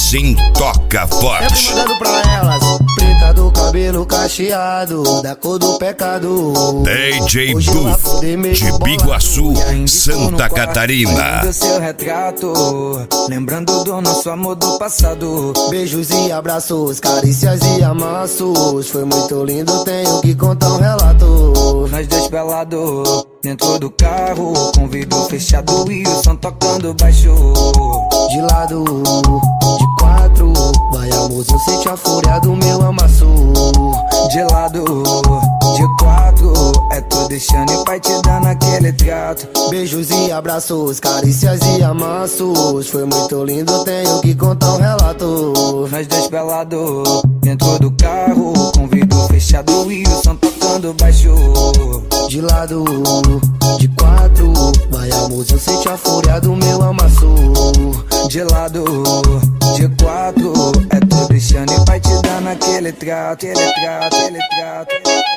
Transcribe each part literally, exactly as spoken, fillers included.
assim toca forte. Sempre mandando pra elas. Preta do cabelo cacheado, da cor do pecado. D J Duf, de Biguaçu, Santa Catarina. Do seu retrato, lembrando do nosso amor do passado. Beijos e abraços, carícias e amassos. Foi muito lindo, tenho que contar um relato. Nós dois pelados, dentro do carro, com vidro fechado e o som tocando baixo. De lado, de quatro, vai amorzinho, sente a fúria do meu amasso. De lado, de quatro, é tu deixando e pai te dando aquele trato. Beijos e abraços, carícias e amassos. Foi muito lindo, tenho que contar um relato. Nós dois pelados, dentro do carro, com vidro fechado e o som tocando baixo. De lado, de quatro, vai amorzinho, sente a fúria do meu amasso. De lado, de quatro, é tu deixando e pai te dando aquele trato, aquele trato, aquele trato, aquele trato.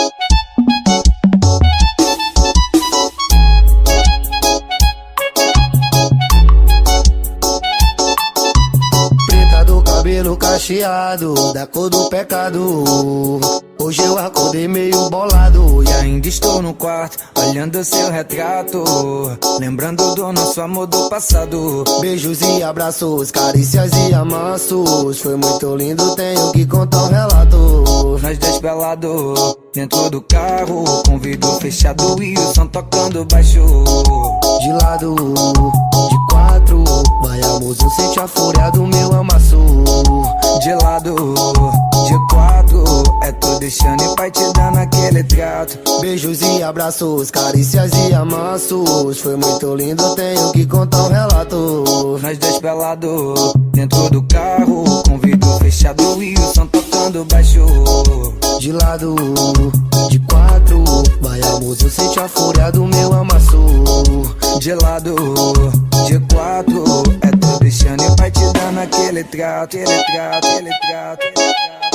Preta do cabelo cacheado, da cor do pecado. Hoje eu acordei meio bolado e ainda estou no quarto, olhando seu retrato, lembrando do nosso amor do passado. Beijos e abraços, carícias e amassos. Foi muito lindo, tenho que contar um relato. Nós dois pelados, dentro do carro, com vidro fechado e o som tocando baixo. De lado, de quatro, vai amorzinho, sente a fúria do meu amasso. De lado, de quatro, é tu deixando e pai te dando aquele trato. Beijos e abraços, carícias e amassos. Foi muito lindo, tenho que contar um relato. Nós dois pelados, dentro do carro, com vidro fechado e o som tocando baixo. De lado, de quatro, vai amorzinho, sente a fúria do meu amasso. De lado, de quatro, é tu deixando e pai te dando aquele trato, aquele trato, aquele trato, aquele trato.